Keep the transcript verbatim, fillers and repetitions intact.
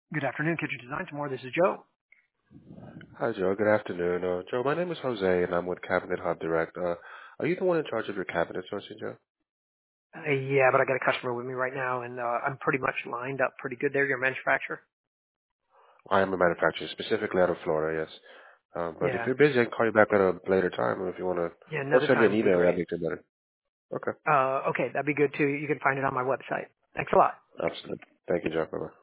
Good afternoon, Kitchen Design. Tomorrow, this is Joe. Hi, Joe. Good afternoon. Uh, Joe, my name is Jose, and I'm with Cabinet Hub Direct. Uh, are you the one in charge of your cabinet sourcing, Joe? Uh, yeah, but I got a customer with me right now, and uh, I'm pretty much lined up pretty good there. You're a manufacturer? I am a manufacturer, specifically out of Florida, yes. Um, but if Yeah. you're busy, I can call you back at a later time, or if you want to, Yeah, or another send me time an would be email, great. that'd be good better. Okay. Uh, okay, that'd be good too. You can find it on my website. Thanks a lot. Absolutely. Thank you, Joe. Bye-bye.